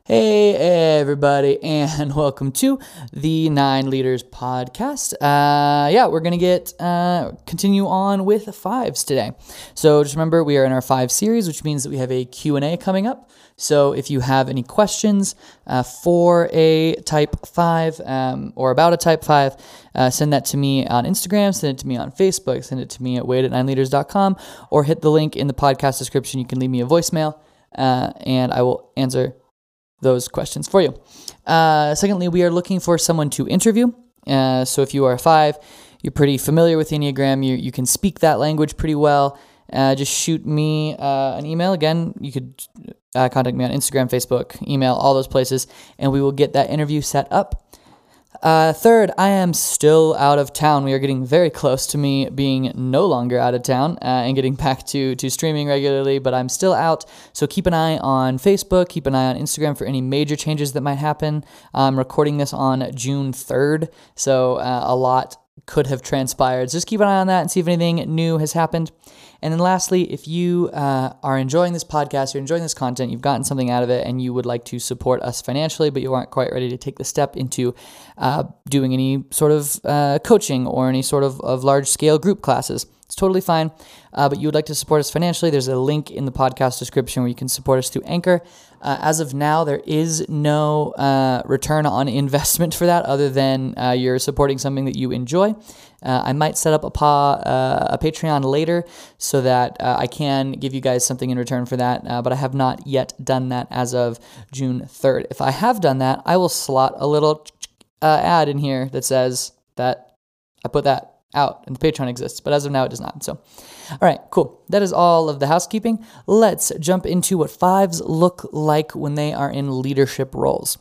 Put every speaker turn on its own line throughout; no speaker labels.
Hey everybody, and welcome to the 9 Leaders podcast. We're gonna continue on with fives today. So just remember, we are in our 5 series, which means that we have a Q&A coming up. So if you have any questions for a type 5 or about a type 5, send that to me on Instagram, send it to me on Facebook, send it to me at wade@9leaders.com, or hit the link in the podcast description. You can leave me a voicemail, and I will answer those questions for you. Secondly, we are looking for someone to interview. So if you are a 5, you're pretty familiar with Enneagram, you can speak that language pretty well, just shoot me an email. Again, you could contact me on Instagram, Facebook, email, all those places, and we will get that interview set up. Third, I am still out of town. We are getting very close to me being no longer out of town and getting back to streaming regularly, but I'm still out. So keep an eye on Facebook, keep an eye on Instagram for any major changes that might happen. I'm recording this on June 3rd, so a lot could have transpired. So just keep an eye on that and see if anything new has happened. And then lastly, if you are enjoying this podcast, you're enjoying this content, you've gotten something out of it, and you would like to support us financially, but you aren't quite ready to take the step into doing any sort of coaching or any sort of large-scale group classes, it's totally fine, but you would like to support us financially, there's a link in the podcast description where you can support us through Anchor. As of now, there is no return on investment for that other than you're supporting something that you enjoy. I might set up a Patreon later so that I can give you guys something in return for that, but I have not yet done that as of June 3rd. If I have done that, I will slot a little ad in here that says that I put that out and the Patreon exists, but as of now it does not. So, all right, cool. That is all of the housekeeping. Let's jump into what 5s look like when they are in leadership roles.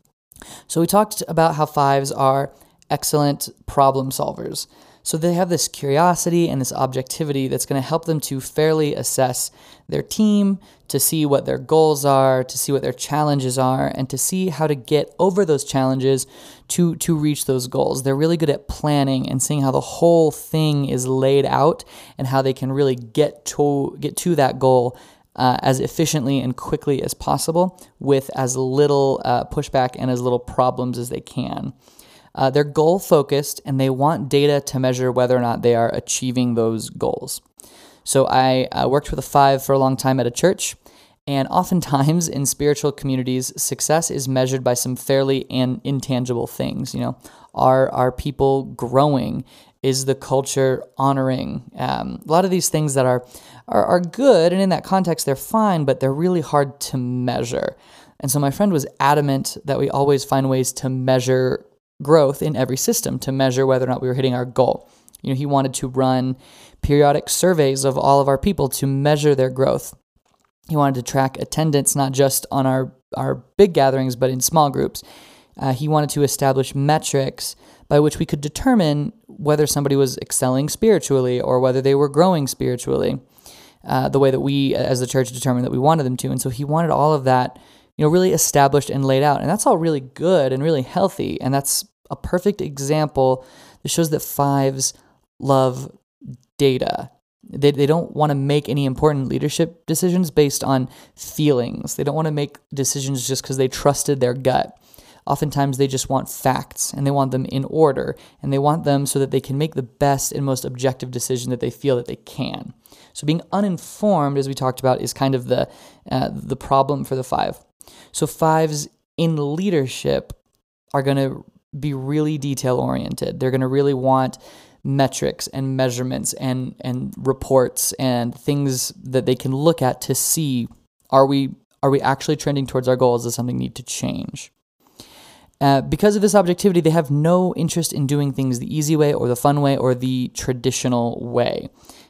So we talked about how 5s are excellent problem solvers. So they have this curiosity and this objectivity that's going to help them to fairly assess their team, to see what their goals are, to see what their challenges are, and to see how to get over those challenges to reach those goals. They're really good at planning and seeing how the whole thing is laid out and how they can really get to that goal as efficiently and quickly as possible with as little pushback and as little problems as they can. They're goal-focused, and they want data to measure whether or not they are achieving those goals. So I worked with a 5 for a long time at a church, and oftentimes in spiritual communities, success is measured by some fairly intangible things. You know, are people growing? Is the culture honoring? A lot of these things that are good, and in that context, they're fine, but they're really hard to measure. And so my friend was adamant that we always find ways to measure growth in every system, to measure whether or not we were hitting our goal. You know, he wanted to run periodic surveys of all of our people to measure their growth. He wanted to track attendance, not just on our big gatherings, but in small groups. He wanted to establish metrics by which we could determine whether somebody was excelling spiritually or whether they were growing spiritually, the way that we as the church determined that we wanted them to. And so he wanted all of that, you know, really established and laid out. And that's all really good and really healthy. And that's a perfect example that shows that 5s love data. They don't want to make any important leadership decisions based on feelings. They don't want to make decisions just because they trusted their gut. Oftentimes they just want facts, and they want them in order, and they want them so that they can make the best and most objective decision that they feel that they can. So being uninformed, as we talked about, is kind of the problem for the 5. So 5s in leadership are going to be really detail-oriented. They're going to really want metrics and measurements and reports and things that they can look at to see, are we actually trending towards our goals? Does something need to change? Because of this objectivity, they have no interest in doing things the easy way or the fun way or the traditional way.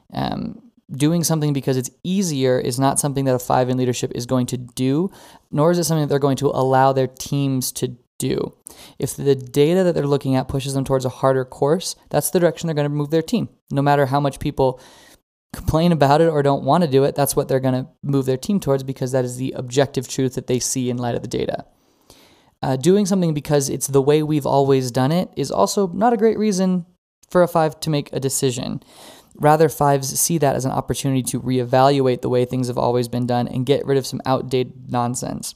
Doing something because it's easier is not something that a 5 in leadership is going to do, nor is it something that they're going to allow their teams to do. If the data that they're looking at pushes them towards a harder course, that's the direction they're going to move their team. No matter how much people complain about it or don't want to do it, that's what they're going to move their team towards because that is the objective truth that they see in light of the data. Doing something because it's the way we've always done it is also not a great reason for a 5 to make a decision. Rather, 5s see that as an opportunity to reevaluate the way things have always been done and get rid of some outdated nonsense.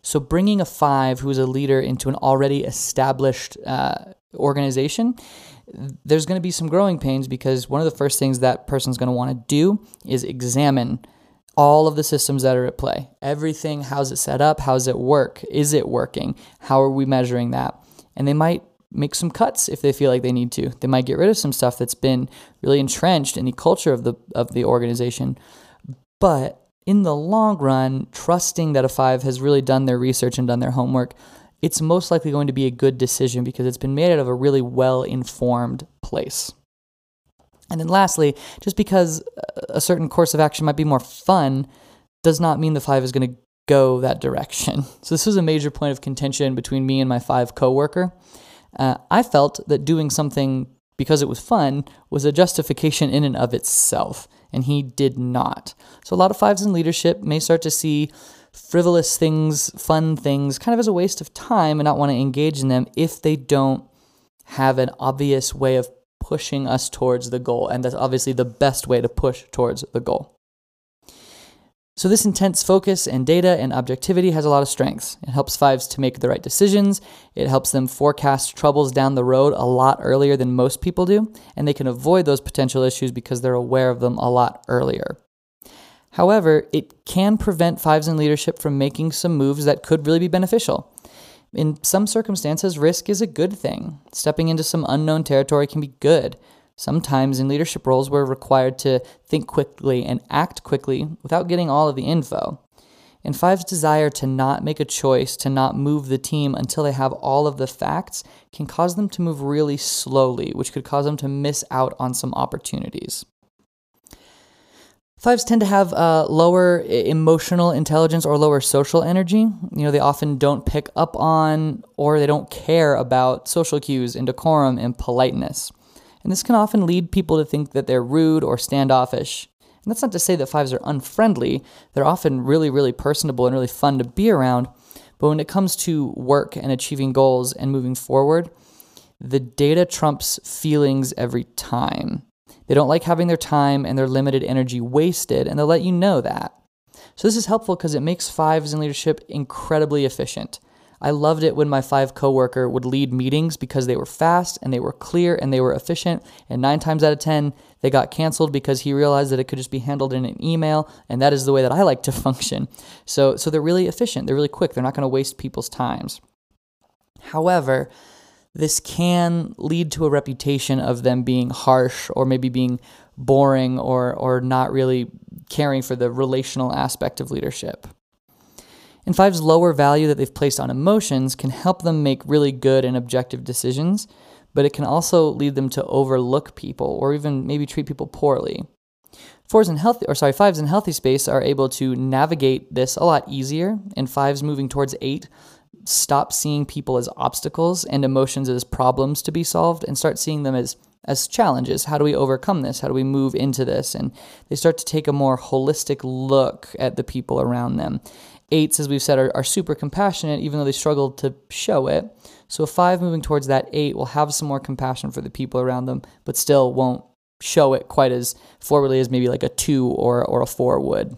So bringing a 5 who is a leader into an already established organization, there's going to be some growing pains, because one of the first things that person's going to want to do is examine all of the systems that are at play. Everything, how's it set up? How's it work? Is it working? How are we measuring that? And they might make some cuts if they feel like they need to. They might get rid of some stuff that's been really entrenched in the culture of the organization. But in the long run, trusting that a 5 has really done their research and done their homework, it's most likely going to be a good decision because it's been made out of a really well-informed place. And then lastly, just because a certain course of action might be more fun does not mean the 5 is going to go that direction. So this was a major point of contention between me and my 5 coworker. I felt that doing something because it was fun was a justification in and of itself, and he did not. So a lot of 5s in leadership may start to see frivolous things, fun things, kind of as a waste of time and not want to engage in them if they don't have an obvious way of pushing us towards the goal. And that's obviously the best way to push towards the goal. So this intense focus and data and objectivity has a lot of strengths. It helps 5s to make the right decisions. It helps them forecast troubles down the road a lot earlier than most people do, and they can avoid those potential issues because they're aware of them a lot earlier. However, it can prevent 5s in leadership from making some moves that could really be beneficial. In some circumstances, risk is a good thing. Stepping into some unknown territory can be good. Sometimes in leadership roles, we're required to think quickly and act quickly without getting all of the info. And 5's desire to not make a choice, to not move the team until they have all of the facts, can cause them to move really slowly, which could cause them to miss out on some opportunities. 5s tend to have lower emotional intelligence or lower social energy. They often don't pick up on or they don't care about social cues and decorum and politeness. And this can often lead people to think that they're rude or standoffish. And that's not to say that 5s are unfriendly. They're often really, really personable and really fun to be around. But when it comes to work and achieving goals and moving forward, the data trumps feelings every time. They don't like having their time and their limited energy wasted, and they'll let you know that. So this is helpful because it makes 5s in leadership incredibly efficient. I loved it when my 5 coworker would lead meetings because they were fast and they were clear and they were efficient, and 9 times out of 10, they got canceled because he realized that it could just be handled in an email, and that is the way that I like to function. So they're really efficient, they're really quick, they're not going to waste people's times. However, this can lead to a reputation of them being harsh or maybe being boring or not really caring for the relational aspect of leadership. And 5's lower value that they've placed on emotions can help them make really good and objective decisions, but it can also lead them to overlook people or even maybe treat people poorly. 5's in healthy space are able to navigate this a lot easier, and 5's moving towards 8 stop seeing people as obstacles and emotions as problems to be solved and start seeing them as challenges. How do we overcome this? How do we move into this? And they start to take a more holistic look at the people around them. 8s, as we've said, are super compassionate, even though they struggle to show it. So a 5 moving towards that 8 will have some more compassion for the people around them, but still won't show it quite as forwardly as maybe like a 2 or a 4 would.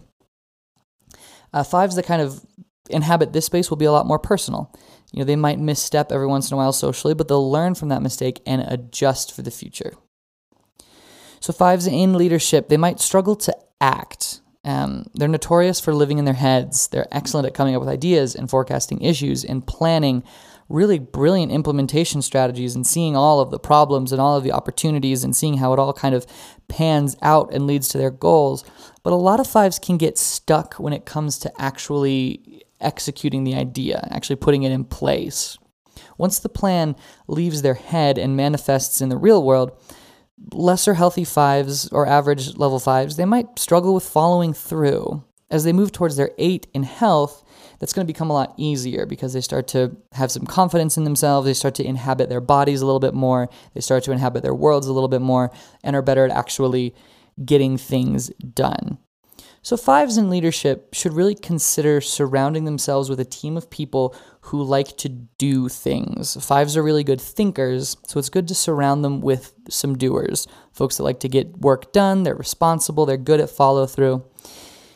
5s that kind of inhabit this space will be a lot more personal. They might misstep every once in a while socially, but they'll learn from that mistake and adjust for the future. So 5s in leadership, they might struggle to act. They're notorious for living in their heads. They're excellent at coming up with ideas and forecasting issues and planning really brilliant implementation strategies and seeing all of the problems and all of the opportunities and seeing how it all kind of pans out and leads to their goals. But a lot of 5s can get stuck when it comes to actually executing the idea, actually putting it in place. Once the plan leaves their head and manifests in the real world, lesser healthy 5s or average level 5s, they might struggle with following through. As they move towards their 8 in health, that's going to become a lot easier because they start to have some confidence in themselves, they start to inhabit their bodies a little bit more, they start to inhabit their worlds a little bit more, and are better at actually getting things done. So 5s in leadership should really consider surrounding themselves with a team of people who like to do things. 5s are really good thinkers, so it's good to surround them with some doers, folks that like to get work done, they're responsible, they're good at follow through.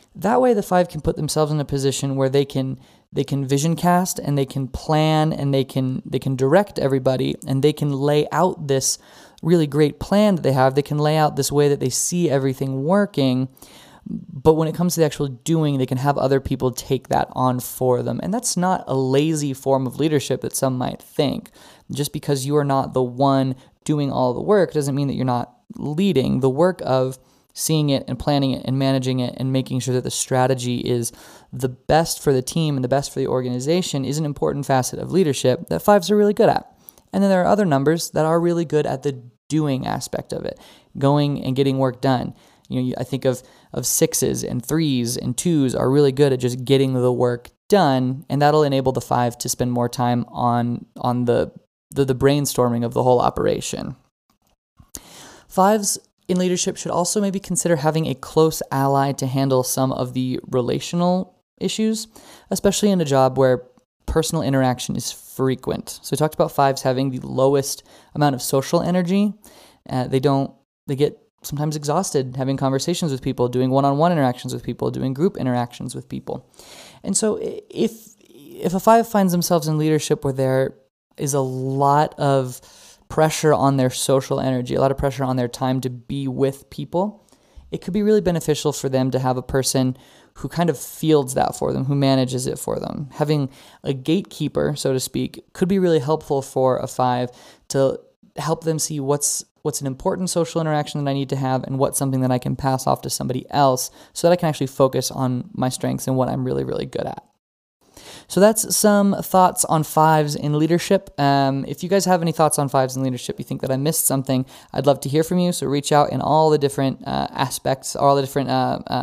That way the 5 can put themselves in a position where they can vision cast, and they can plan, and they can direct everybody, and they can lay out this really great plan that they have. They can lay out this way that they see everything working. But when it comes to the actual doing, they can have other people take that on for them. And that's not a lazy form of leadership that some might think. Just because you are not the one doing all the work doesn't mean that you're not leading. The work of seeing it and planning it and managing it and making sure that the strategy is the best for the team and the best for the organization is an important facet of leadership that 5s are really good at. And then there are other numbers that are really good at the doing aspect of it, going and getting work done. I think of 6s and 3s and 2s are really good at just getting the work done, and that'll enable the 5 to spend more time on the brainstorming of the whole operation. 5s in leadership should also maybe consider having a close ally to handle some of the relational issues, especially in a job where personal interaction is frequent. So we talked about 5s having the lowest amount of social energy. They get sometimes exhausted having conversations with people, doing one-on-one interactions with people, doing group interactions with people. And so if a 5 finds themselves in leadership where there is a lot of pressure on their social energy, a lot of pressure on their time to be with people, it could be really beneficial for them to have a person who kind of fields that for them, who manages it for them. Having a gatekeeper, so to speak, could be really helpful for a 5 to help them see what's an important social interaction that I need to have and what's something that I can pass off to somebody else so that I can actually focus on my strengths and what I'm really, really good at. So that's some thoughts on 5s in leadership. If you guys have any thoughts on 5s in leadership, you think that I missed something, I'd love to hear from you. So reach out in all the different aspects, all the different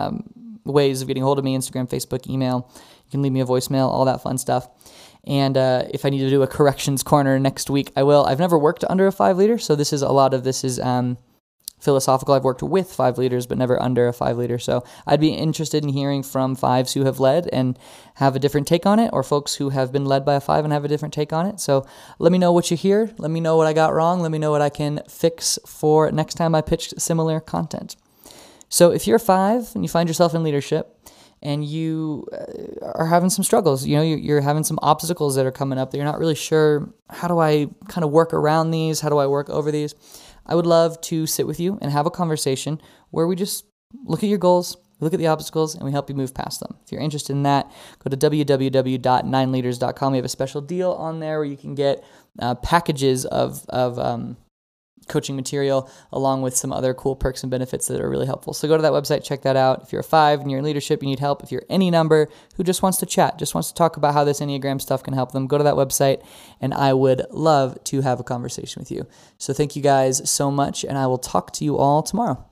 ways of getting a hold of me: Instagram, Facebook, email. You can leave me a voicemail, all that fun stuff. And if I need to do a corrections corner next week, I will. I've never worked under a 5 leader, so a lot of this is philosophical. I've worked with 5 leaders, but never under a 5 leader. So I'd be interested in hearing from 5s who have led and have a different take on it, or folks who have been led by a 5 and have a different take on it. So let me know what you hear. Let me know what I got wrong. Let me know what I can fix for next time I pitch similar content. So if you're a 5 and you find yourself in leadership, and you are having some struggles, you're having some obstacles that are coming up that you're not really sure, how do I kind of work around these? How do I work over these? I would love to sit with you and have a conversation where we just look at your goals, we look at the obstacles, and we help you move past them. If you're interested in that, go to www.9leaders.com. We have a special deal on there where you can get packages of coaching material along with some other cool perks and benefits that are really helpful. So go to that website, check that out. If you're a 5 and you're in leadership, you need help. If you're any number who just wants to chat, just wants to talk about how this Enneagram stuff can help them, go to that website, and I would love to have a conversation with you. So thank you guys so much, and I will talk to you all tomorrow.